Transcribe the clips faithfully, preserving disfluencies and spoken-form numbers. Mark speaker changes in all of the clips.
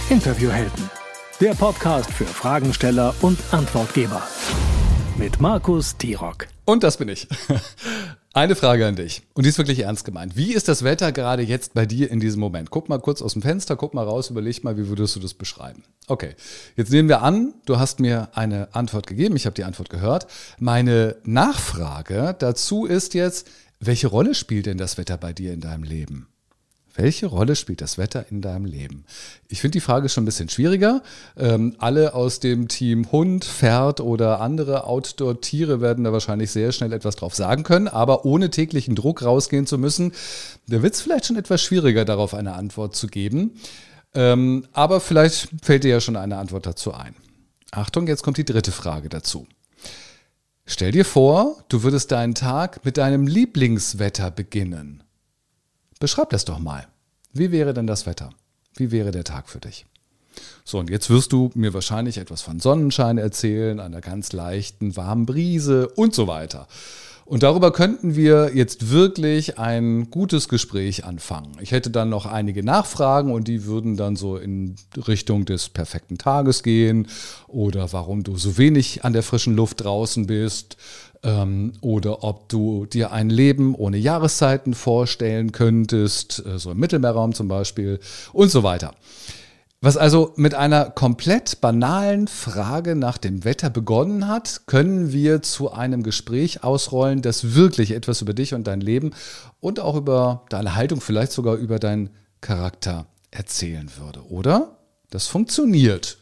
Speaker 1: Interviewhelden, der Podcast für Fragensteller und Antwortgeber. Mit Markus Tirok.
Speaker 2: Und das bin ich. Eine Frage an dich. Und die ist wirklich ernst gemeint. Wie ist das Wetter gerade jetzt bei dir in diesem Moment? Guck mal kurz aus dem Fenster, guck mal raus, überleg mal, wie würdest du das beschreiben? Okay, jetzt nehmen wir an, du hast mir eine Antwort gegeben, ich habe die Antwort gehört. Meine Nachfrage dazu ist jetzt, welche Rolle spielt denn das Wetter bei dir in deinem Leben? Welche Rolle spielt das Wetter in deinem Leben? Ich finde die Frage schon ein bisschen schwieriger. Ähm, alle aus dem Team Hund, Pferd oder andere Outdoor-Tiere werden da wahrscheinlich sehr schnell etwas drauf sagen können. Aber ohne täglichen Druck rausgehen zu müssen, da wird es vielleicht schon etwas schwieriger, darauf eine Antwort zu geben. Ähm, aber vielleicht fällt dir ja schon eine Antwort dazu ein. Achtung, jetzt kommt die dritte Frage dazu. Stell dir vor, du würdest deinen Tag mit deinem Lieblingswetter beginnen. Beschreib das doch mal. Wie wäre denn das Wetter? Wie wäre der Tag für dich? So, und jetzt wirst du mir wahrscheinlich etwas von Sonnenschein erzählen, einer ganz leichten, warmen Brise und so weiter. Und darüber könnten wir jetzt wirklich ein gutes Gespräch anfangen. Ich hätte dann noch einige Nachfragen und die würden dann so in Richtung des perfekten Tages gehen oder warum du so wenig an der frischen Luft draußen bist. Ähm, oder ob du dir ein Leben ohne Jahreszeiten vorstellen könntest, äh, so im Mittelmeerraum zum Beispiel und so weiter. Was also mit einer komplett banalen Frage nach dem Wetter begonnen hat, können wir zu einem Gespräch ausrollen, das wirklich etwas über dich und dein Leben und auch über deine Haltung, vielleicht sogar über deinen Charakter erzählen würde, oder? Das funktioniert.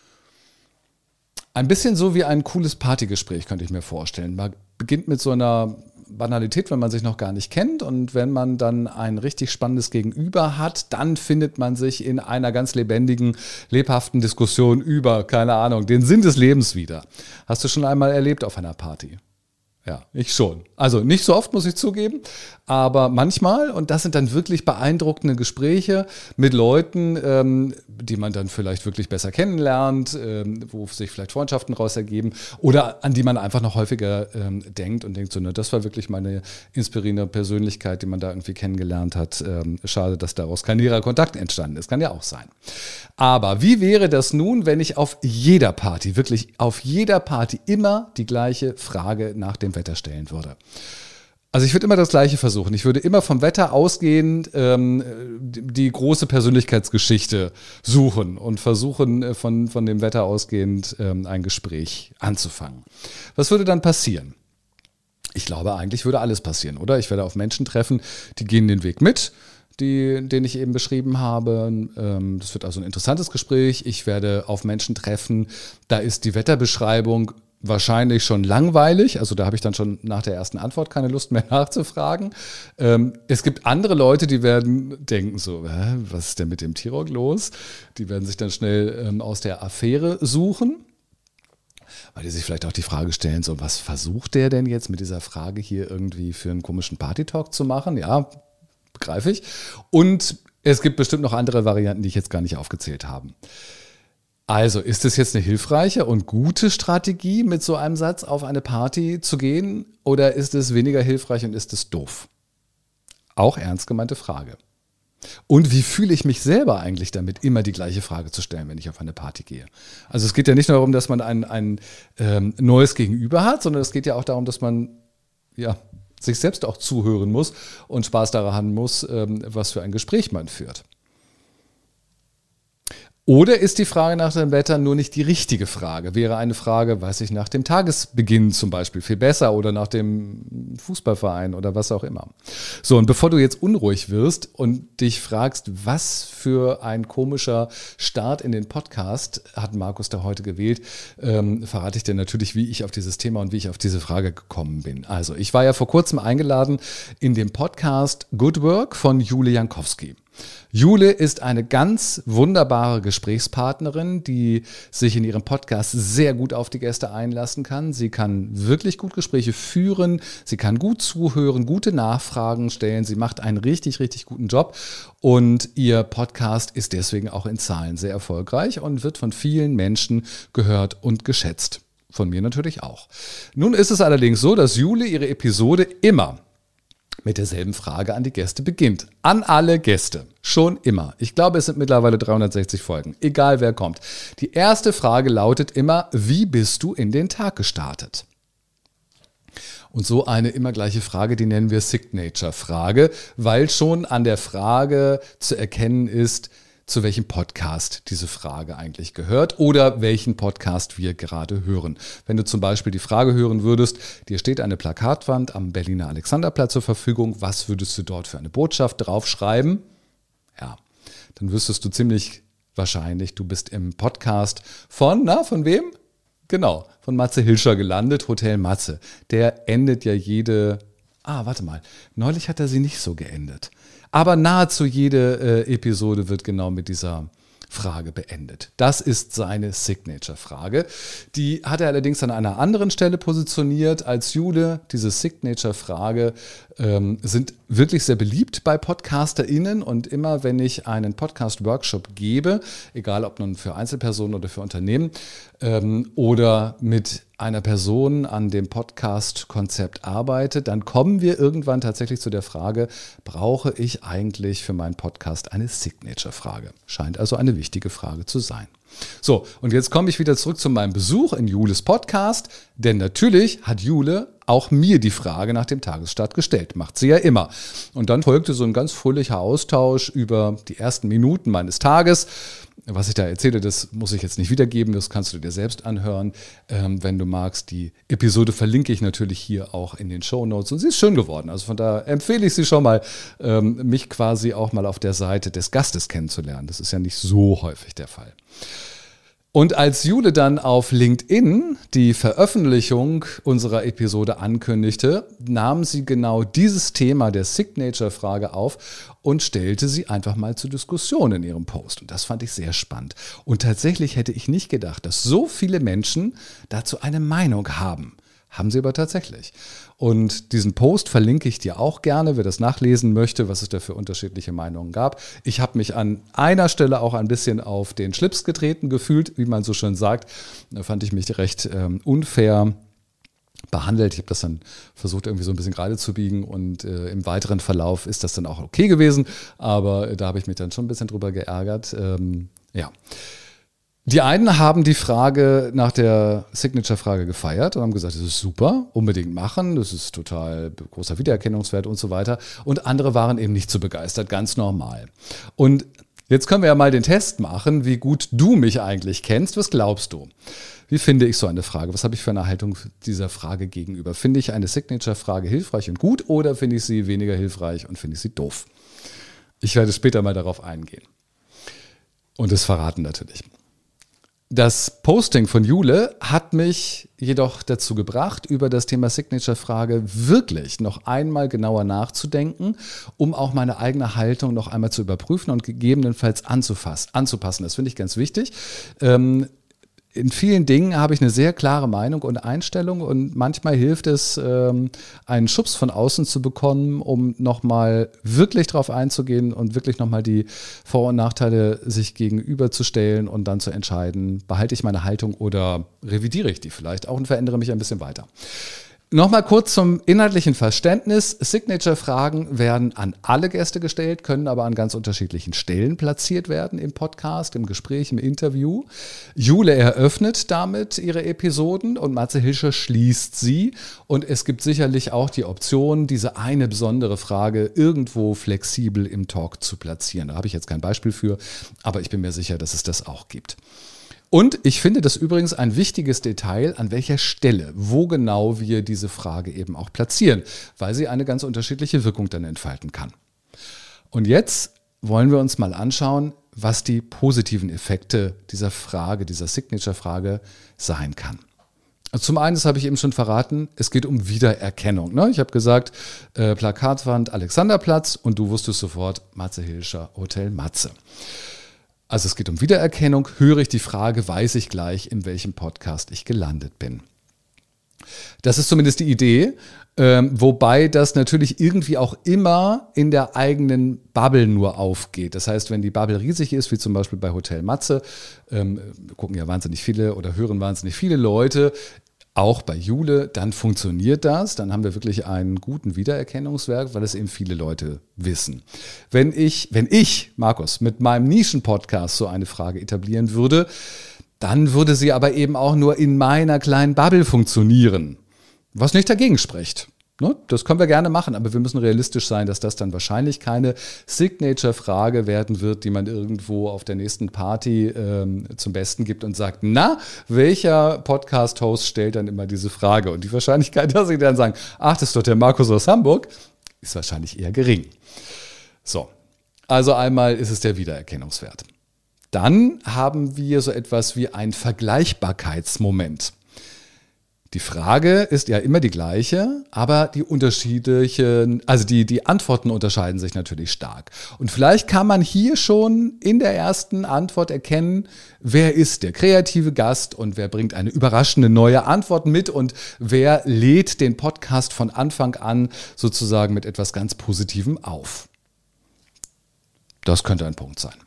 Speaker 2: Ein bisschen so wie ein cooles Partygespräch, könnte ich mir vorstellen. Man beginnt mit so einer Banalität, wenn man sich noch gar nicht kennt. Und wenn man dann ein richtig spannendes Gegenüber hat, dann findet man sich in einer ganz lebendigen, lebhaften Diskussion über, keine Ahnung, den Sinn des Lebens wieder. Hast du schon einmal erlebt auf einer Party? Ja, ich schon. Also nicht so oft, muss ich zugeben, aber manchmal. Und das sind dann wirklich beeindruckende Gespräche mit Leuten, ähm, die man dann vielleicht wirklich besser kennenlernt, ähm, wo sich vielleicht Freundschaften raus ergeben oder an die man einfach noch häufiger ähm, denkt und denkt so, ne, das war wirklich meine inspirierende Persönlichkeit, die man da irgendwie kennengelernt hat. Ähm, schade, dass daraus kein näherer Kontakt entstanden ist. Kann ja auch sein. Aber wie wäre das nun, wenn ich auf jeder Party, wirklich auf jeder Party immer die gleiche Frage nach dem Wetter stellen würde? Also ich würde immer das Gleiche versuchen. Ich würde immer vom Wetter ausgehend ähm, die, die große Persönlichkeitsgeschichte suchen und versuchen, von, von dem Wetter ausgehend ähm, ein Gespräch anzufangen. Was würde dann passieren? Ich glaube, eigentlich würde alles passieren, oder? Ich werde auf Menschen treffen, die gehen den Weg mit, die, den ich eben beschrieben habe. Ähm, das wird also ein interessantes Gespräch. Ich werde auf Menschen treffen, da ist die Wetterbeschreibung wahrscheinlich schon langweilig, also da habe ich dann schon nach der ersten Antwort keine Lust mehr nachzufragen. Ähm, es gibt andere Leute, die werden denken so, hä, was ist denn mit dem Tirok los? Die werden sich dann schnell ähm, aus der Affäre suchen, weil die sich vielleicht auch die Frage stellen, so was versucht der denn jetzt mit dieser Frage hier irgendwie für einen komischen Party-Talk zu machen? Ja, begreife ich. Und es gibt bestimmt noch andere Varianten, die ich jetzt gar nicht aufgezählt habe. Also, ist es jetzt eine hilfreiche und gute Strategie, mit so einem Satz auf eine Party zu gehen? Oder ist es weniger hilfreich und ist es doof? Auch ernst gemeinte Frage. Und wie fühle ich mich selber eigentlich damit, immer die gleiche Frage zu stellen, wenn ich auf eine Party gehe? Also es geht ja nicht nur darum, dass man ein, ein ähm, neues Gegenüber hat, sondern es geht ja auch darum, dass man ja, sich selbst auch zuhören muss und Spaß daran haben muss, ähm, was für ein Gespräch man führt. Oder ist die Frage nach dem Wetter nur nicht die richtige Frage? Wäre eine Frage, weiß ich, nach dem Tagesbeginn zum Beispiel viel besser oder nach dem Fußballverein oder was auch immer. So, und bevor du jetzt unruhig wirst und dich fragst, was für ein komischer Start in den Podcast hat Markus da heute gewählt, ähm, verrate ich dir natürlich, wie ich auf dieses Thema und wie ich auf diese Frage gekommen bin. Also, ich war ja vor kurzem eingeladen in dem Podcast Good Work von Jule Jankowski. Jule ist eine ganz wunderbare Gesprächspartnerin, die sich in ihrem Podcast sehr gut auf die Gäste einlassen kann. Sie kann wirklich gut Gespräche führen, sie kann gut zuhören, gute Nachfragen stellen. Sie macht einen richtig, richtig guten Job und ihr Podcast ist deswegen auch in Zahlen sehr erfolgreich und wird von vielen Menschen gehört und geschätzt. Von mir natürlich auch. Nun ist es allerdings so, dass Jule ihre Episode immer mit derselben Frage an die Gäste beginnt. An alle Gäste. Schon immer. Ich glaube, es sind mittlerweile dreihundertsechzig Folgen. Egal wer kommt. Die erste Frage lautet immer, wie bist du in den Tag gestartet? Und so eine immer gleiche Frage, die nennen wir Signature-Frage, weil schon an der Frage zu erkennen ist, zu welchem Podcast diese Frage eigentlich gehört oder welchen Podcast wir gerade hören. Wenn du zum Beispiel die Frage hören würdest, dir steht eine Plakatwand am Berliner Alexanderplatz zur Verfügung, was würdest du dort für eine Botschaft draufschreiben? Ja, dann wüsstest du ziemlich wahrscheinlich, du bist im Podcast von, na, von wem? Genau, von Matze Hilscher gelandet, Hotel Matze. Der endet ja jede, ah, warte mal, neulich hat er sie nicht so geendet. Aber nahezu jede äh, Episode wird genau mit dieser Frage beendet. Das ist seine Signature-Frage. Die hat er allerdings an einer anderen Stelle positioniert als Jule. Diese Signature-Frage ähm, sind wirklich sehr beliebt bei PodcasterInnen und immer, wenn ich einen Podcast-Workshop gebe, egal ob nun für Einzelpersonen oder für Unternehmen ähm, oder mit einer Person an dem Podcast-Konzept arbeite, dann kommen wir irgendwann tatsächlich zu der Frage, brauche ich eigentlich für meinen Podcast eine Signature-Frage? Scheint also eine wichtige Frage zu sein. So, und jetzt komme ich wieder zurück zu meinem Besuch in Jules Podcast, denn natürlich hat Jule auch mir die Frage nach dem Tagesstart gestellt. Macht sie ja immer. Und dann folgte so ein ganz fröhlicher Austausch über die ersten Minuten meines Tages. Was ich da erzähle, das muss ich jetzt nicht wiedergeben, das kannst du dir selbst anhören. Ähm, wenn du magst, die Episode verlinke ich natürlich hier auch in den Shownotes und sie ist schön geworden. Also von da empfehle ich sie schon mal, ähm, mich quasi auch mal auf der Seite des Gastes kennenzulernen. Das ist ja nicht so häufig der Fall. Und als Jule dann auf LinkedIn die Veröffentlichung unserer Episode ankündigte, nahm sie genau dieses Thema der Signature-Frage auf und stellte sie einfach mal zur Diskussion in ihrem Post. Und das fand ich sehr spannend. Und tatsächlich hätte ich nicht gedacht, dass so viele Menschen dazu eine Meinung haben. Haben sie aber tatsächlich. Und diesen Post verlinke ich dir auch gerne, wer das nachlesen möchte, was es da für unterschiedliche Meinungen gab. Ich habe mich an einer Stelle auch ein bisschen auf den Schlips getreten gefühlt, wie man so schön sagt. Da fand ich mich recht ähm, unfair behandelt. Ich habe das dann versucht, irgendwie so ein bisschen gerade zu biegen und äh, im weiteren Verlauf ist das dann auch okay gewesen. Aber äh, da habe ich mich dann schon ein bisschen drüber geärgert. Ähm, ja. Die einen haben die Frage nach der Signature-Frage gefeiert und haben gesagt, das ist super, unbedingt machen, das ist total großer Wiedererkennungswert und so weiter. Und andere waren eben nicht so begeistert, ganz normal. Und jetzt können wir ja mal den Test machen, wie gut du mich eigentlich kennst. Was glaubst du? Wie finde ich so eine Frage? Was habe ich für eine Haltung dieser Frage gegenüber? Finde ich eine Signature-Frage hilfreich und gut oder finde ich sie weniger hilfreich und finde ich sie doof? Ich werde später mal darauf eingehen. Und es verraten natürlich. Das Posting von Jule hat mich jedoch dazu gebracht, über das Thema Signature-Frage wirklich noch einmal genauer nachzudenken, um auch meine eigene Haltung noch einmal zu überprüfen und gegebenenfalls anzupassen. Das finde ich ganz wichtig. Ähm, In vielen Dingen habe ich eine sehr klare Meinung und Einstellung und manchmal hilft es, ähm, einen Schubs von außen zu bekommen, um nochmal wirklich drauf einzugehen und wirklich nochmal die Vor- und Nachteile sich gegenüberzustellen und dann zu entscheiden, behalte ich meine Haltung oder revidiere ich die vielleicht auch und verändere mich ein bisschen weiter. Nochmal kurz zum inhaltlichen Verständnis. Signature-Fragen werden an alle Gäste gestellt, können aber an ganz unterschiedlichen Stellen platziert werden im Podcast, im Gespräch, im Interview. Jule eröffnet damit ihre Episoden und Matze Hilscher schließt sie. Und es gibt sicherlich auch die Option, diese eine besondere Frage irgendwo flexibel im Talk zu platzieren. Da habe ich jetzt kein Beispiel für, aber ich bin mir sicher, dass es das auch gibt. Und ich finde das übrigens ein wichtiges Detail, an welcher Stelle, wo genau wir diese Frage eben auch platzieren, weil sie eine ganz unterschiedliche Wirkung dann entfalten kann. Und jetzt wollen wir uns mal anschauen, was die positiven Effekte dieser Frage, dieser Signature-Frage sein kann. Zum einen, das habe ich eben schon verraten, es geht um Wiedererkennung. Ne? Ich habe gesagt, äh, Plakatwand Alexanderplatz und du wusstest sofort Matze Hilscher, Hotel Matze. Also es geht um Wiedererkennung. Höre ich die Frage, weiß ich gleich, in welchem Podcast ich gelandet bin. Das ist zumindest die Idee, ähm, wobei das natürlich irgendwie auch immer in der eigenen Bubble nur aufgeht. Das heißt, wenn die Bubble riesig ist, wie zum Beispiel bei Hotel Matze, ähm, gucken ja wahnsinnig viele oder hören wahnsinnig viele Leute, auch bei Joule, dann funktioniert das. Dann haben wir wirklich einen guten Wiedererkennungswert, weil es eben viele Leute wissen. Wenn ich, wenn ich, Markus, mit meinem Nischen-Podcast so eine Frage etablieren würde, dann würde sie aber eben auch nur in meiner kleinen Bubble funktionieren. Was nicht dagegen spricht. Das können wir gerne machen, aber wir müssen realistisch sein, dass das dann wahrscheinlich keine Signature-Frage werden wird, die man irgendwo auf der nächsten Party ähm, zum Besten gibt und sagt, na, welcher Podcast-Host stellt dann immer diese Frage? Und die Wahrscheinlichkeit, dass sie dann sagen, ach, das ist doch der Markus aus Hamburg, ist wahrscheinlich eher gering. So, also einmal ist es der Wiedererkennungswert. Dann haben wir so etwas wie ein Vergleichbarkeitsmoment. Die Frage ist ja immer die gleiche, aber die unterschiedlichen, also die, die Antworten unterscheiden sich natürlich stark. Und vielleicht kann man hier schon in der ersten Antwort erkennen, wer ist der kreative Gast und wer bringt eine überraschende neue Antwort mit und wer lädt den Podcast von Anfang an sozusagen mit etwas ganz Positivem auf. Das könnte ein Punkt sein.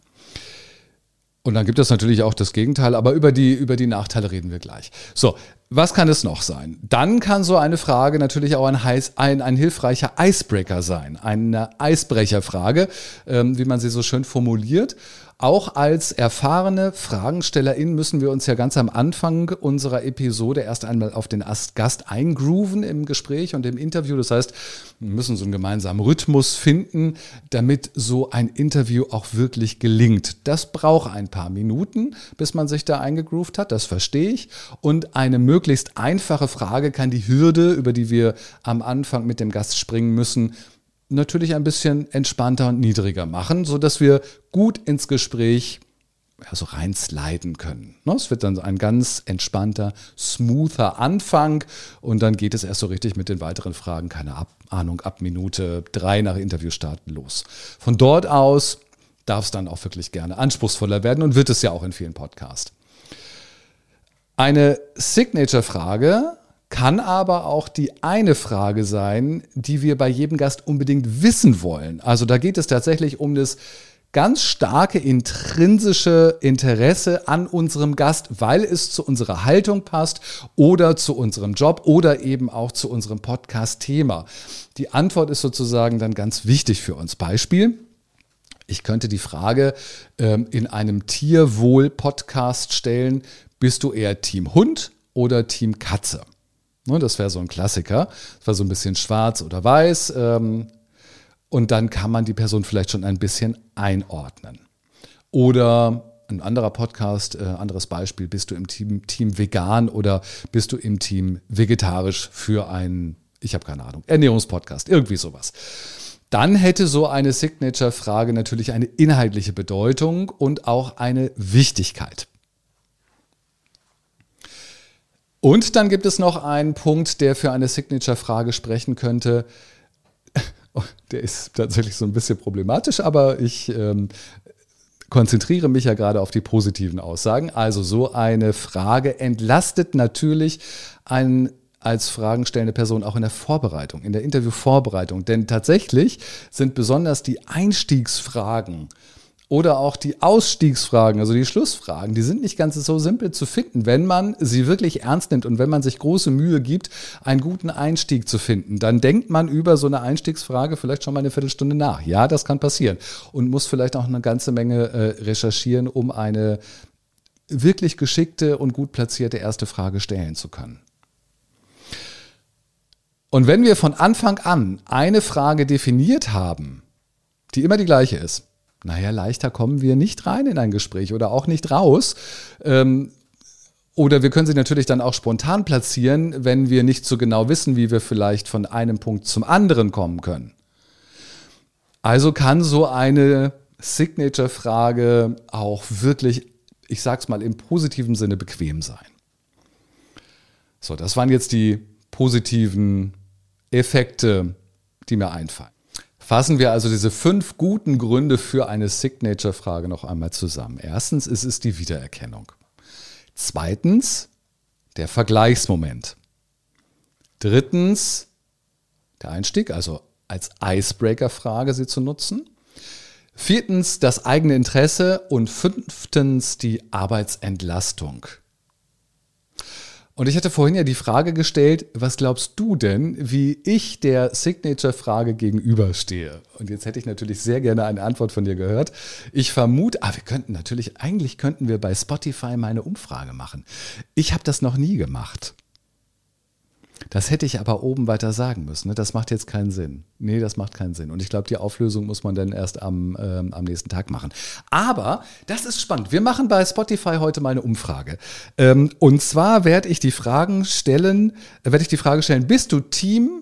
Speaker 2: Und dann gibt es natürlich auch das Gegenteil, aber über die, über die Nachteile reden wir gleich. So, was kann es noch sein? Dann kann so eine Frage natürlich auch ein, heiß, ein, ein hilfreicher Icebreaker sein, eine Eisbrecherfrage, ähm, wie man sie so schön formuliert. Auch als erfahrene FragenstellerInnen müssen wir uns ja ganz am Anfang unserer Episode erst einmal auf den Gast eingrooven im Gespräch und im Interview. Das heißt, wir müssen so einen gemeinsamen Rhythmus finden, damit so ein Interview auch wirklich gelingt. Das braucht ein paar Minuten, bis man sich da eingegroovt hat, das verstehe ich. Und eine möglichst einfache Frage kann die Hürde, über die wir am Anfang mit dem Gast springen müssen, natürlich ein bisschen entspannter und niedriger machen, sodass wir gut ins Gespräch ja, so reinsliden können. Es wird dann ein ganz entspannter, smoother Anfang und dann geht es erst so richtig mit den weiteren Fragen, keine Ahnung, ab Minute drei nach Interviewstarten los. Von dort aus darf es dann auch wirklich gerne anspruchsvoller werden und wird es ja auch in vielen Podcasts. Eine Signature-Frage kann aber auch die eine Frage sein, die wir bei jedem Gast unbedingt wissen wollen. Also da geht es tatsächlich um das ganz starke intrinsische Interesse an unserem Gast, weil es zu unserer Haltung passt oder zu unserem Job oder eben auch zu unserem Podcast-Thema. Die Antwort ist sozusagen dann ganz wichtig für uns. Beispiel: Ich könnte die Frage ähm, in einem Tierwohl-Podcast stellen, bist du eher Team Hund oder Team Katze? Das wäre so ein Klassiker. Das war so ein bisschen schwarz oder weiß. Und dann kann man die Person vielleicht schon ein bisschen einordnen. Oder ein anderer Podcast, äh, anderes Beispiel, bist du im Team, Team vegan oder bist du im Team vegetarisch für einen, ich habe keine Ahnung, Ernährungspodcast, irgendwie sowas. Dann hätte so eine Signature-Frage natürlich eine inhaltliche Bedeutung und auch eine Wichtigkeit. Und dann gibt es noch einen Punkt, der für eine Signature-Frage sprechen könnte. Der ist tatsächlich so ein bisschen problematisch, aber ich ähm, konzentriere mich ja gerade auf die positiven Aussagen. Also so eine Frage entlastet natürlich einen als fragenstellende Person auch in der Vorbereitung, in der Interviewvorbereitung. Denn tatsächlich sind besonders die Einstiegsfragen oder auch die Ausstiegsfragen, also die Schlussfragen, die sind nicht ganz so simpel zu finden, wenn man sie wirklich ernst nimmt und wenn man sich große Mühe gibt, einen guten Einstieg zu finden. Dann denkt man über so eine Einstiegsfrage vielleicht schon mal eine Viertelstunde nach. Ja, das kann passieren. Und muss vielleicht auch eine ganze Menge äh, recherchieren, um eine wirklich geschickte und gut platzierte erste Frage stellen zu können. Und wenn wir von Anfang an eine Frage definiert haben, die immer die gleiche ist, naja, leichter kommen wir nicht rein in ein Gespräch oder auch nicht raus. Ähm, oder wir können sie natürlich dann auch spontan platzieren, wenn wir nicht so genau wissen, wie wir vielleicht von einem Punkt zum anderen kommen können. Also kann so eine Signature-Frage auch wirklich, ich sag's mal im positiven Sinne, bequem sein. So, das waren jetzt die positiven Effekte, die mir einfallen. Fassen wir also diese fünf guten Gründe für eine Signature-Frage noch einmal zusammen. Erstens ist es die Wiedererkennung. Zweitens der Vergleichsmoment. Drittens der Einstieg, also als Icebreaker-Frage sie zu nutzen. Viertens das eigene Interesse und fünftens die Arbeitsentlastung. Und ich hatte vorhin ja die Frage gestellt, was glaubst du denn, wie ich der Signature-Frage gegenüberstehe? Und jetzt hätte ich natürlich sehr gerne eine Antwort von dir gehört. Ich vermute, ah, wir könnten natürlich, eigentlich könnten wir bei Spotify mal eine Umfrage machen. Ich habe das noch nie gemacht. Das hätte ich aber oben weiter sagen müssen. Ne? Das macht jetzt keinen Sinn. Nee, das macht keinen Sinn. Und ich glaube, die Auflösung muss man dann erst am, ähm, am nächsten Tag machen. Aber das ist spannend. Wir machen bei Spotify heute mal eine Umfrage. Ähm, und zwar werde ich die Fragen stellen, werde ich die Frage stellen, bist du Team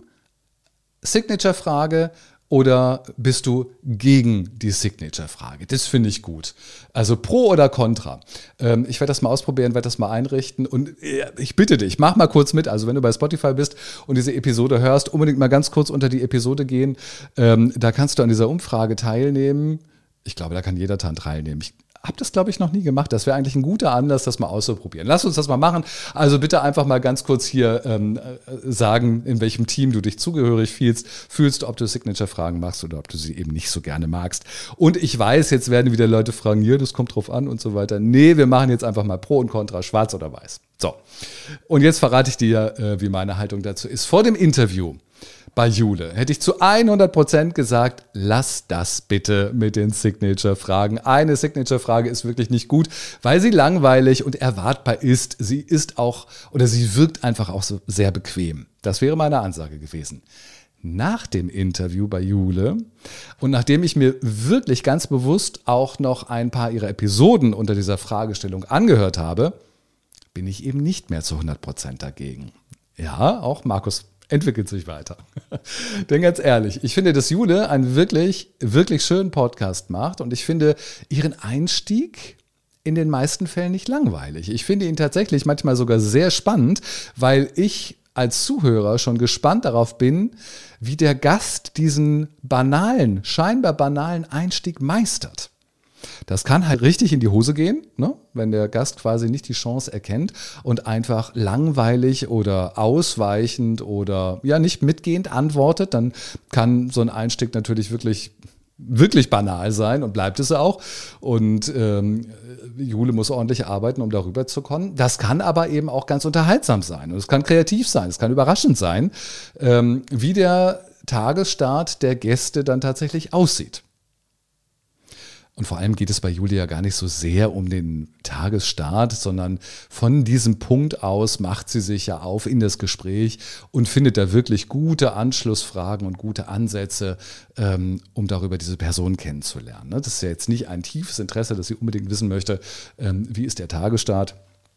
Speaker 2: Signature-Frage oder bist du gegen die Signature-Frage? Das finde ich gut. Also pro oder contra. Ähm, ich werde das mal ausprobieren, werde das mal einrichten und ich bitte dich, mach mal kurz mit. Also wenn du bei Spotify bist und diese Episode hörst, unbedingt mal ganz kurz unter die Episode gehen. Ähm, da kannst du an dieser Umfrage teilnehmen. Ich glaube, da kann jeder daran teilnehmen. Ich habe das, glaube ich, noch nie gemacht. Das wäre eigentlich ein guter Anlass, das mal auszuprobieren. Lass uns das mal machen. Also bitte einfach mal ganz kurz hier ähm, sagen, in welchem Team du dich zugehörig fühlst, fühlst, ob du Signature-Fragen machst oder ob du sie eben nicht so gerne magst. Und ich weiß, jetzt werden wieder Leute fragen, hier, das kommt drauf an und so weiter. Nee, wir machen jetzt einfach mal Pro und Contra, schwarz oder weiß. So, und jetzt verrate ich dir, äh, wie meine Haltung dazu ist. Vor dem Interview bei Jule hätte ich zu hundert Prozent gesagt, lass das bitte mit den Signature-Fragen. Eine Signature-Frage ist wirklich nicht gut, weil sie langweilig und erwartbar ist. Sie ist auch, oder sie wirkt einfach auch so sehr bequem. Das wäre meine Ansage gewesen. Nach dem Interview bei Jule und nachdem ich mir wirklich ganz bewusst auch noch ein paar ihrer Episoden unter dieser Fragestellung angehört habe, bin ich eben nicht mehr zu hundert Prozent dagegen. Ja, auch Markus entwickelt sich weiter. Denn ganz ehrlich, ich finde, dass Jule einen wirklich, wirklich schönen Podcast macht und ich finde ihren Einstieg in den meisten Fällen nicht langweilig. Ich finde ihn tatsächlich manchmal sogar sehr spannend, weil ich als Zuhörer schon gespannt darauf bin, wie der Gast diesen banalen, scheinbar banalen Einstieg meistert. Das kann halt richtig in die Hose gehen, ne? Wenn der Gast quasi nicht die Chance erkennt und einfach langweilig oder ausweichend oder ja nicht mitgehend antwortet, dann kann so ein Einstieg natürlich wirklich wirklich banal sein und bleibt es auch. Und ähm, Jule muss ordentlich arbeiten, um darüber zu kommen. Das kann aber eben auch ganz unterhaltsam sein und es kann kreativ sein, es kann überraschend sein, ähm, wie der Tagesstart der Gäste dann tatsächlich aussieht. Und vor allem geht es bei Julia gar nicht so sehr um den Tagesstart, sondern von diesem Punkt aus macht sie sich ja auf in das Gespräch und findet da wirklich gute Anschlussfragen und gute Ansätze, ähm, um darüber diese Person kennenzulernen. Das ist ja jetzt nicht ein tiefes Interesse, dass sie unbedingt wissen möchte, ähm, wie ist der Tagesstart.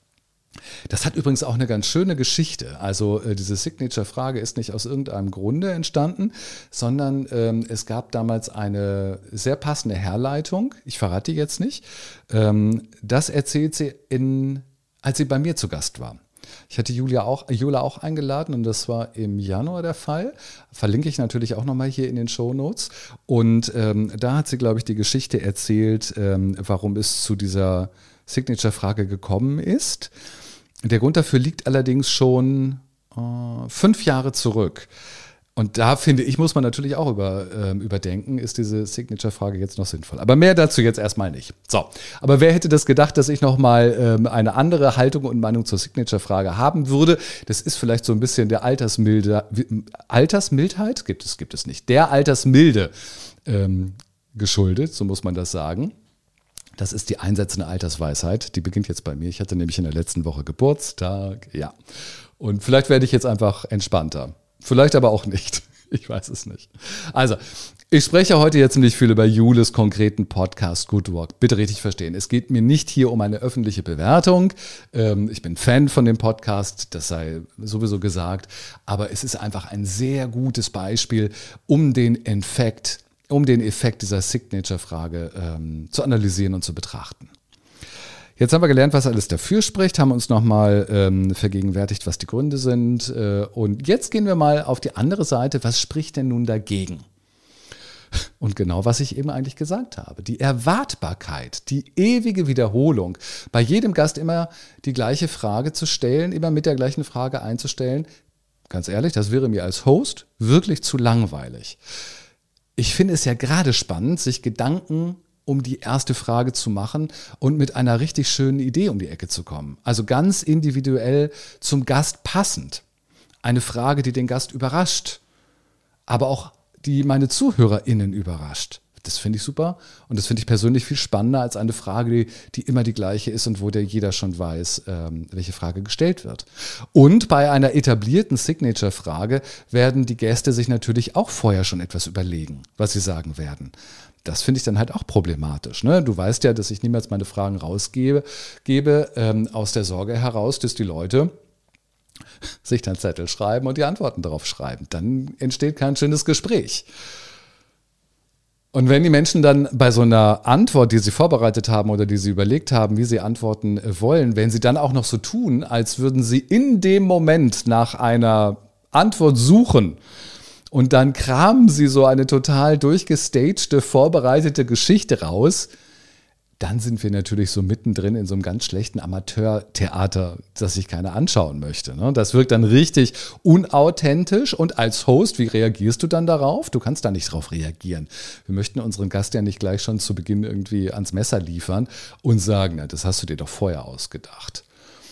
Speaker 2: Das hat übrigens auch eine ganz schöne Geschichte. Also äh, diese Signature-Frage ist nicht aus irgendeinem Grunde entstanden, sondern ähm, es gab damals eine sehr passende Herleitung. Ich verrate die jetzt nicht. Ähm, das erzählt sie, in, als sie bei mir zu Gast war. Ich hatte Julia auch, Jula auch eingeladen und das war im Januar der Fall. Verlinke ich natürlich auch nochmal hier in den Shownotes. Und ähm, da hat sie, glaube ich, die Geschichte erzählt, ähm, warum es zu dieser Signature-Frage gekommen ist. Der Grund dafür liegt allerdings schon äh, fünf Jahre zurück. Und da finde ich, muss man natürlich auch über, äh, überdenken, ist diese Signature-Frage jetzt noch sinnvoll. Aber mehr dazu jetzt erstmal nicht. So, aber wer hätte das gedacht, dass ich nochmal ähm, eine andere Haltung und Meinung zur Signature-Frage haben würde? Das ist vielleicht so ein bisschen der Altersmilde, Altersmildheit, gibt es, gibt es nicht, der Altersmilde ähm, geschuldet, so muss man das sagen. Das ist die einsetzende Altersweisheit, die beginnt jetzt bei mir. Ich hatte nämlich in der letzten Woche Geburtstag, ja. Und vielleicht werde ich jetzt einfach entspannter. Vielleicht aber auch nicht. Ich weiß es nicht. Also, ich spreche heute jetzt ziemlich viel über Jules konkreten Podcast Good Work. Bitte richtig verstehen. Es geht mir nicht hier um eine öffentliche Bewertung. Ich bin Fan von dem Podcast, das sei sowieso gesagt. Aber es ist einfach ein sehr gutes Beispiel, um den Effekt um den Effekt dieser Signature-Frage ähm, zu analysieren und zu betrachten. Jetzt haben wir gelernt, was alles dafür spricht, haben uns nochmal ähm, vergegenwärtigt, was die Gründe sind. Äh, und jetzt gehen wir mal auf die andere Seite. Was spricht denn nun dagegen? Und genau, was ich eben eigentlich gesagt habe. Die Erwartbarkeit, die ewige Wiederholung, bei jedem Gast immer die gleiche Frage zu stellen, immer mit der gleichen Frage einzustellen. Ganz ehrlich, das wäre mir als Host wirklich zu langweilig. Ich finde es ja gerade spannend, sich Gedanken um die erste Frage zu machen und mit einer richtig schönen Idee um die Ecke zu kommen. Also ganz individuell zum Gast passend. Eine Frage, die den Gast überrascht, aber auch die meine ZuhörerInnen überrascht. Das finde ich super und das finde ich persönlich viel spannender als eine Frage, die, die immer die gleiche ist und wo der jeder schon weiß, ähm, welche Frage gestellt wird. Und bei einer etablierten Signature-Frage werden die Gäste sich natürlich auch vorher schon etwas überlegen, was sie sagen werden. Das finde ich dann halt auch problematisch. Ne? Du weißt ja, dass ich niemals meine Fragen rausgebe, gebe, ähm, aus der Sorge heraus, dass die Leute sich dann Zettel schreiben und die Antworten darauf schreiben. Dann entsteht kein schönes Gespräch. Und wenn die Menschen dann bei so einer Antwort, die sie vorbereitet haben oder die sie überlegt haben, wie sie antworten wollen, wenn sie dann auch noch so tun, als würden sie in dem Moment nach einer Antwort suchen und dann kramen sie so eine total durchgestagte, vorbereitete Geschichte raus, dann sind wir natürlich so mittendrin in so einem ganz schlechten Amateurtheater, das sich keiner anschauen möchte. Das wirkt dann richtig unauthentisch. Und als Host, wie reagierst du dann darauf? Du kannst da nicht drauf reagieren. Wir möchten unseren Gast ja nicht gleich schon zu Beginn irgendwie ans Messer liefern und sagen, na, das hast du dir doch vorher ausgedacht.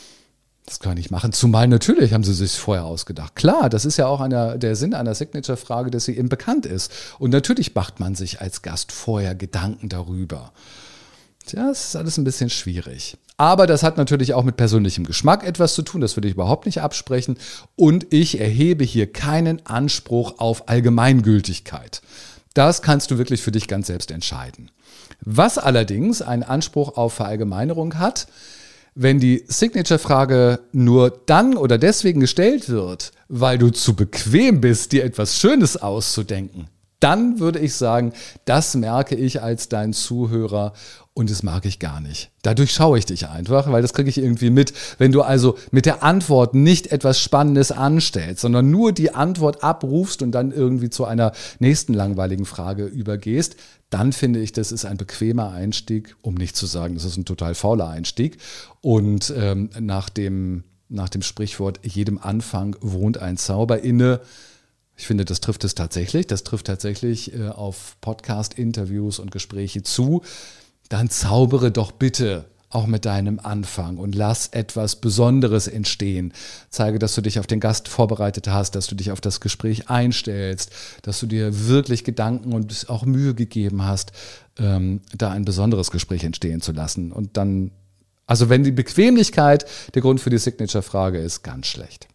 Speaker 2: Das kann ich nicht machen. Zumal natürlich haben sie sich vorher ausgedacht. Klar, das ist ja auch einer, der Sinn einer Signature-Frage, dass sie eben bekannt ist. Und natürlich macht man sich als Gast vorher Gedanken darüber. Ja, das ist alles ein bisschen schwierig. Aber das hat natürlich auch mit persönlichem Geschmack etwas zu tun. Das würde ich überhaupt nicht absprechen. Und ich erhebe hier keinen Anspruch auf Allgemeingültigkeit. Das kannst du wirklich für dich ganz selbst entscheiden. Was allerdings einen Anspruch auf Verallgemeinerung hat, wenn die Signature-Frage nur dann oder deswegen gestellt wird, weil du zu bequem bist, dir etwas Schönes auszudenken, dann würde ich sagen, das merke ich als dein Zuhörer und das mag ich gar nicht. Dadurch schaue ich dich einfach, weil das kriege ich irgendwie mit. Wenn du also mit der Antwort nicht etwas Spannendes anstellst, sondern nur die Antwort abrufst und dann irgendwie zu einer nächsten langweiligen Frage übergehst, dann finde ich, das ist ein bequemer Einstieg, um nicht zu sagen, das ist ein total fauler Einstieg. Und ähm, nach dem, nach dem Sprichwort, jedem Anfang wohnt ein Zauber inne. Ich finde, das trifft es tatsächlich. Das trifft tatsächlich äh, auf Podcast-Interviews und Gespräche zu. Dann zaubere doch bitte auch mit deinem Anfang und lass etwas Besonderes entstehen. Zeige, dass du dich auf den Gast vorbereitet hast, dass du dich auf das Gespräch einstellst, dass du dir wirklich Gedanken und auch Mühe gegeben hast, ähm, da ein besonderes Gespräch entstehen zu lassen. Und dann, also wenn die Bequemlichkeit der Grund für die Signature-Frage ist, ganz schlecht.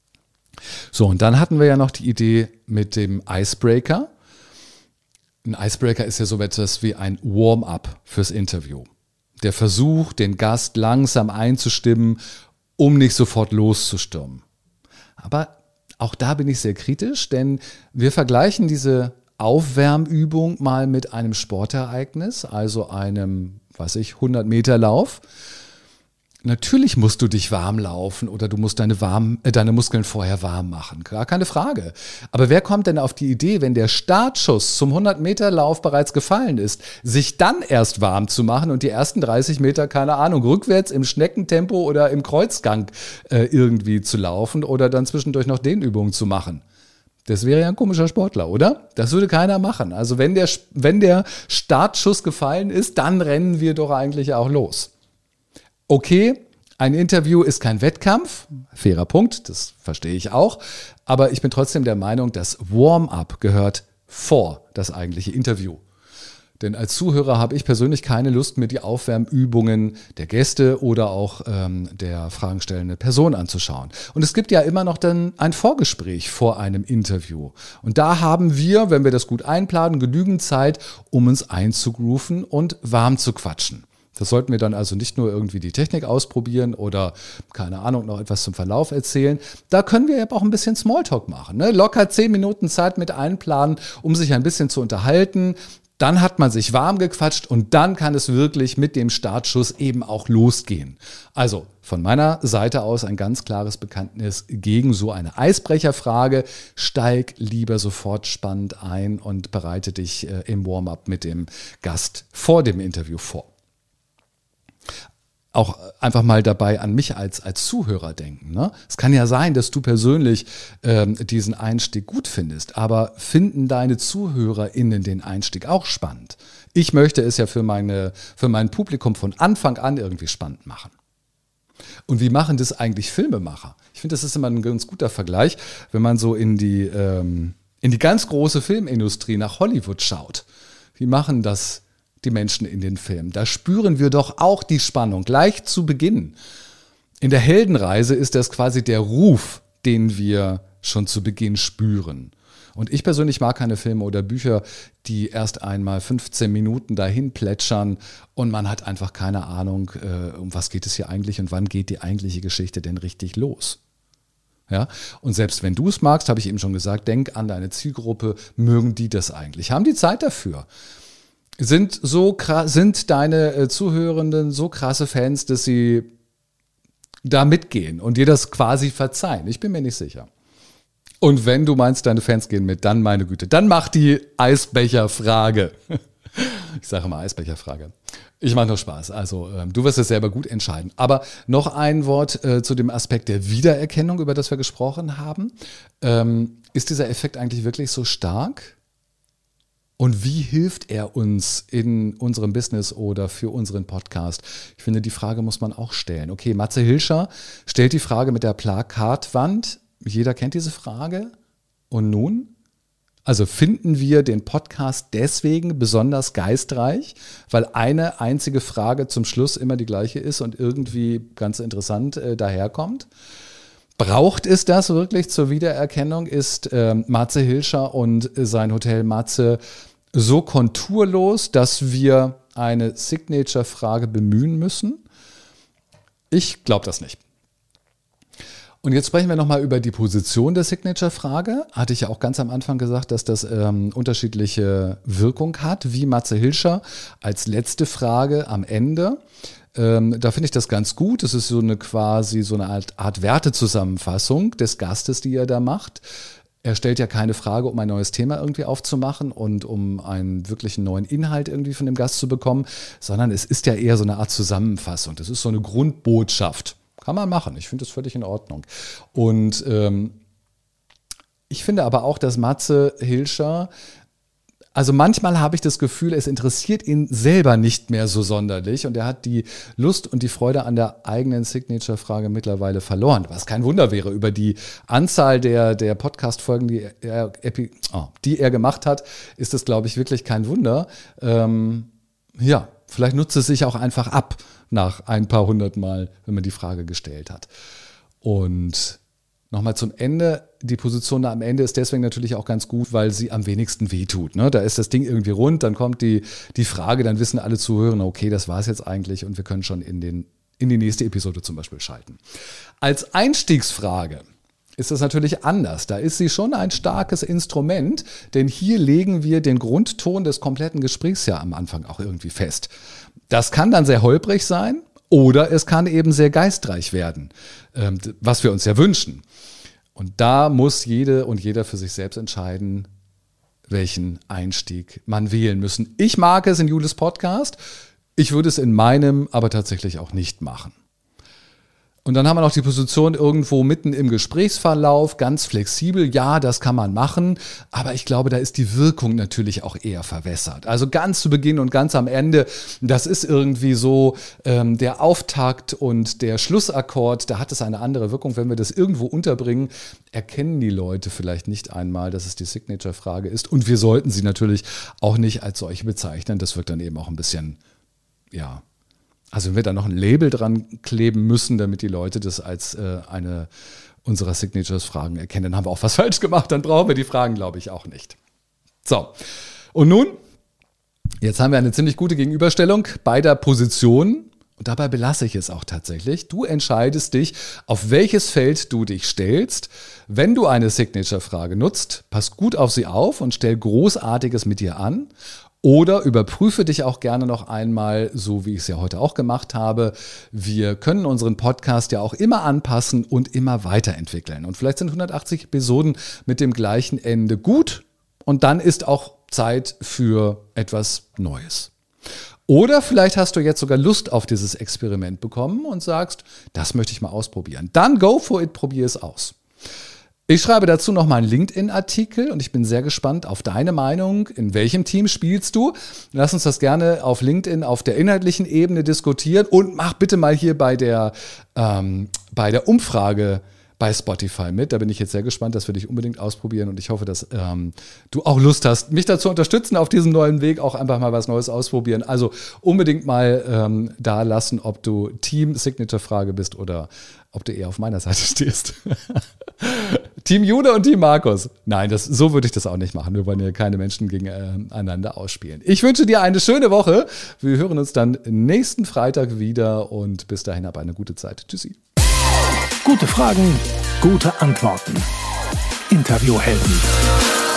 Speaker 2: So, und dann hatten wir ja noch die Idee mit dem Icebreaker. Ein Icebreaker ist ja so etwas wie ein Warm-up fürs Interview. Der Versuch, den Gast langsam einzustimmen, um nicht sofort loszustürmen. Aber auch da bin ich sehr kritisch, denn wir vergleichen diese Aufwärmübung mal mit einem Sportereignis, also einem, was ich, hundert Meter Lauf. Natürlich musst du dich warm laufen oder du musst deine, warm, äh, deine Muskeln vorher warm machen. Gar keine Frage. Aber wer kommt denn auf die Idee, wenn der Startschuss zum hundert Meter Lauf bereits gefallen ist, sich dann erst warm zu machen und die ersten dreißig Meter, keine Ahnung, rückwärts im Schneckentempo oder im Kreuzgang äh, irgendwie zu laufen oder dann zwischendurch noch Dehnübungen zu machen? Das wäre ja ein komischer Sportler, oder? Das würde keiner machen. Also wenn der, wenn der Startschuss gefallen ist, dann rennen wir doch eigentlich auch los. Okay, ein Interview ist kein Wettkampf, fairer Punkt, das verstehe ich auch, aber ich bin trotzdem der Meinung, das Warm-up gehört vor das eigentliche Interview. Denn als Zuhörer habe ich persönlich keine Lust, mir die Aufwärmübungen der Gäste oder auch ähm, der fragenstellenden Person anzuschauen. Und es gibt ja immer noch dann ein Vorgespräch vor einem Interview. Und da haben wir, wenn wir das gut einplanen, genügend Zeit, um uns einzugrooven und warm zu quatschen. Das sollten wir dann also nicht nur irgendwie die Technik ausprobieren oder, keine Ahnung, noch etwas zum Verlauf erzählen. Da können wir ja auch ein bisschen Smalltalk machen. Ne? Locker zehn Minuten Zeit mit einplanen, um sich ein bisschen zu unterhalten. Dann hat man sich warm gequatscht und dann kann es wirklich mit dem Startschuss eben auch losgehen. Also von meiner Seite aus ein ganz klares Bekenntnis gegen so eine Eisbrecherfrage. Steig lieber sofort spannend ein und bereite dich äh, im Warm-up mit dem Gast vor dem Interview vor. Auch einfach mal dabei an mich als, als Zuhörer denken. Ne? Es kann ja sein, dass du persönlich ähm, diesen Einstieg gut findest, aber finden deine ZuhörerInnen den Einstieg auch spannend? Ich möchte es ja für, meine, für mein Publikum von Anfang an irgendwie spannend machen. Und wie machen das eigentlich Filmemacher? Ich finde, das ist immer ein ganz guter Vergleich, wenn man so in die, ähm, in die ganz große Filmindustrie nach Hollywood schaut. Wie machen das die Menschen in den Filmen? Da spüren wir doch auch die Spannung gleich zu Beginn. In der Heldenreise ist das quasi der Ruf, den wir schon zu Beginn spüren. Und ich persönlich mag keine Filme oder Bücher, die erst einmal fünfzehn Minuten dahin plätschern und man hat einfach keine Ahnung, äh, um was geht es hier eigentlich und wann geht die eigentliche Geschichte denn richtig los. Ja? Und selbst wenn du es magst, habe ich eben schon gesagt, denk an deine Zielgruppe, mögen die das eigentlich? Haben die Zeit dafür? Sind, so krass, sind deine äh, Zuhörenden so krasse Fans, dass sie da mitgehen und dir das quasi verzeihen? Ich bin mir nicht sicher. Und wenn du meinst, deine Fans gehen mit, dann meine Güte, dann mach die Eisbecherfrage. Ich sage mal Eisbecherfrage. Ich mache nur Spaß. Also ähm, du wirst es selber gut entscheiden. Aber noch ein Wort äh, zu dem Aspekt der Wiedererkennung, über das wir gesprochen haben. Ähm, ist dieser Effekt eigentlich wirklich so stark? Und wie hilft er uns in unserem Business oder für unseren Podcast? Ich finde, die Frage muss man auch stellen. Okay, Matze Hilscher stellt die Frage mit der Plakatwand. Jeder kennt diese Frage. Und nun? Also finden wir den Podcast deswegen besonders geistreich, weil eine einzige Frage zum Schluss immer die gleiche ist und irgendwie ganz interessant äh, daherkommt? Braucht es das wirklich zur Wiedererkennung? Ist äh, Matze Hilscher und sein Hotel Matze so konturlos, dass wir eine Signature-Frage bemühen müssen? Ich glaube das nicht. Und jetzt sprechen wir nochmal über die Position der Signature-Frage. Hatte ich ja auch ganz am Anfang gesagt, dass das ähm, unterschiedliche Wirkung hat, wie Matze Hilscher als letzte Frage am Ende. Ähm, da finde ich das ganz gut. Das ist so eine quasi so eine Art, Art Wertezusammenfassung des Gastes, die er da macht. Er stellt ja keine Frage, um ein neues Thema irgendwie aufzumachen und um einen wirklichen neuen Inhalt irgendwie von dem Gast zu bekommen, sondern es ist ja eher so eine Art Zusammenfassung. Das ist so eine Grundbotschaft. Kann man machen. Ich finde das völlig in Ordnung. Und ähm, ich finde aber auch, dass Matze Hilscher, also manchmal habe ich das Gefühl, es interessiert ihn selber nicht mehr so sonderlich und er hat die Lust und die Freude an der eigenen Signature-Frage mittlerweile verloren, was kein Wunder wäre. Über die Anzahl der, der Podcast-Folgen, die er, oh, die er gemacht hat, ist das, glaube ich, wirklich kein Wunder. Ähm, ja, vielleicht nutzt es sich auch einfach ab nach ein paar hundert Mal, wenn man die Frage gestellt hat. Und nochmal zum Ende, die Position da am Ende ist deswegen natürlich auch ganz gut, weil sie am wenigsten wehtut. Ne? Da ist das Ding irgendwie rund, dann kommt die, die Frage, dann wissen alle Zuhörer, okay, das war es jetzt eigentlich und wir können schon in, den, in die nächste Episode zum Beispiel schalten. Als Einstiegsfrage ist das natürlich anders. Da ist sie schon ein starkes Instrument, denn hier legen wir den Grundton des kompletten Gesprächs ja am Anfang auch irgendwie fest. Das kann dann sehr holprig sein oder es kann eben sehr geistreich werden, was wir uns ja wünschen. Und da muss jede und jeder für sich selbst entscheiden, welchen Einstieg man wählen müssen. Ich mag es in Julis Podcast, ich würde es in meinem aber tatsächlich auch nicht machen. Und dann haben wir noch die Position irgendwo mitten im Gesprächsverlauf, ganz flexibel. Ja, das kann man machen, aber ich glaube, da ist die Wirkung natürlich auch eher verwässert. Also ganz zu Beginn und ganz am Ende, das ist irgendwie so ähm, der Auftakt und der Schlussakkord, da hat es eine andere Wirkung. Wenn wir das irgendwo unterbringen, erkennen die Leute vielleicht nicht einmal, dass es die Signature-Frage ist. Und wir sollten sie natürlich auch nicht als solche bezeichnen. Das wirkt dann eben auch ein bisschen, ja... Also wenn wir da noch ein Label dran kleben müssen, damit die Leute das als äh, eine unserer Signatures-Fragen erkennen, dann haben wir auch was falsch gemacht, dann brauchen wir die Fragen, glaube ich, auch nicht. So, und nun, jetzt haben wir eine ziemlich gute Gegenüberstellung beider Positionen und dabei belasse ich es auch tatsächlich. Du entscheidest dich, auf welches Feld du dich stellst. Wenn du eine Signature-Frage nutzt, pass gut auf sie auf und stell Großartiges mit dir an. Oder überprüfe dich auch gerne noch einmal, so wie ich es ja heute auch gemacht habe. Wir können unseren Podcast ja auch immer anpassen und immer weiterentwickeln. Und vielleicht sind hundertachtzig Episoden mit dem gleichen Ende gut und dann ist auch Zeit für etwas Neues. Oder vielleicht hast du jetzt sogar Lust auf dieses Experiment bekommen und sagst, das möchte ich mal ausprobieren. Dann go for it, probier es aus. Ich schreibe dazu noch mal einen LinkedIn-Artikel und ich bin sehr gespannt auf deine Meinung. In welchem Team spielst du? Lass uns das gerne auf LinkedIn auf der inhaltlichen Ebene diskutieren und mach bitte mal hier bei der, ähm, bei der Umfrage bei Spotify mit. Da bin ich jetzt sehr gespannt, das würde ich unbedingt ausprobieren und ich hoffe, dass ähm, du auch Lust hast, mich dazu unterstützen auf diesem neuen Weg, auch einfach mal was Neues ausprobieren. Also unbedingt mal ähm, da lassen, ob du Team-Signature-Frage bist oder ob du eher auf meiner Seite stehst. Team Jude und Team Markus. Nein, das, so würde ich das auch nicht machen. Wir wollen ja keine Menschen gegeneinander ausspielen. Ich wünsche dir eine schöne Woche. Wir hören uns dann nächsten Freitag wieder und bis dahin hab eine gute Zeit. Tschüssi.
Speaker 1: Gute Fragen, gute Antworten. Interviewhelden.